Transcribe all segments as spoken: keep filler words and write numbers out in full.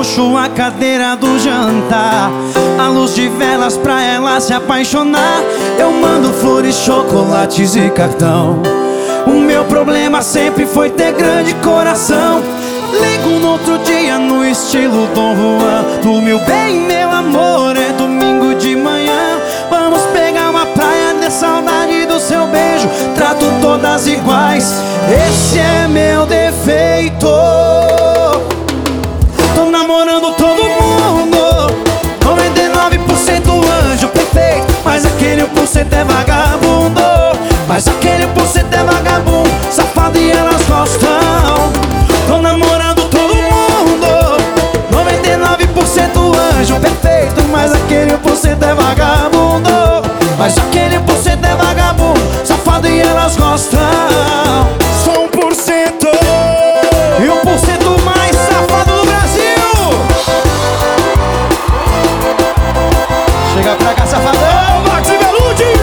puxo a cadeira do jantar, a luz de velas pra ela se apaixonar. Eu mando flores, chocolates e cartão. O meu problema sempre foi ter grande coração. Ligo no outro dia no estilo Dom Juan. Do meu bem, meu amor, é domingo de manhã. Vamos pegar uma praia, de saudade do seu beijo. Trato todas iguais, esse é meu defeito. Tô namorando todo mundo, noventa e nove por cento anjo perfeito, mas aquele um por cento é vagabundo. Mas aquele um por cento é vagabundo, safado e elas gostam. Tô namorando todo mundo, noventa e nove por cento anjo perfeito, mas aquele um por cento é vagabundo. Mas aquele um por cento é vagabundo, safado e elas gostam. Sou um por cento e um por cento mais safado do Brasil. Chega pra cá, safadão, Max e Velude.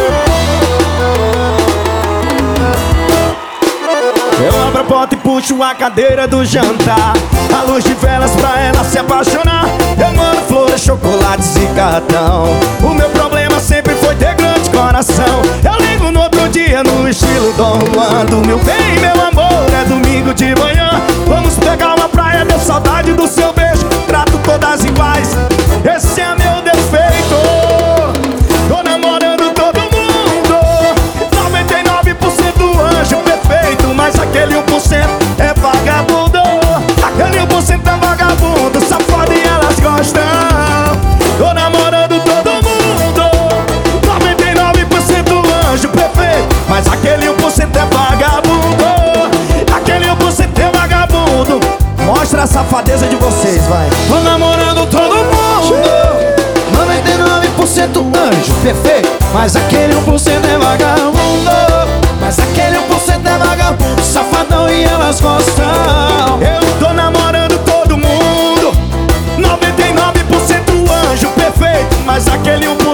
Eu abro a porta e puxo a cadeira do jantar, a luz de velas pra ela se apaixonar. Eu mando flores, chocolates e cartão. O meu problema sempre foi ter grande coração. Eu ligo no outro dia no estilo Dom Juan. Do meu bem, meu amor, é domingo de manhã. Vamos pegar uma praia, deu saudade do seu beijo. Trato todas iguais, esse é meu defeito. Tô namorando todo mundo, noventa e nove por cento anjo perfeito, mas aquele um por cento é vagabundo. Aquele um por cento é vagabundo, safado e elas gostam. Tô namorando todo mundo, noventa e nove por cento anjo perfeito, mas aquele um por cento é vagabundo. Aquele um por cento é vagabundo. Mostra a safadeza de vocês, vai. Tô namorando todo mundo, noventa e nove por cento anjo perfeito, mas aquele um por cento é vagabundo. Mas aquele um por cento é vagabundo, safadão e elas gostam. Eu tô namorando todo mundo, noventa e nove por cento anjo perfeito, mas aquele um por cento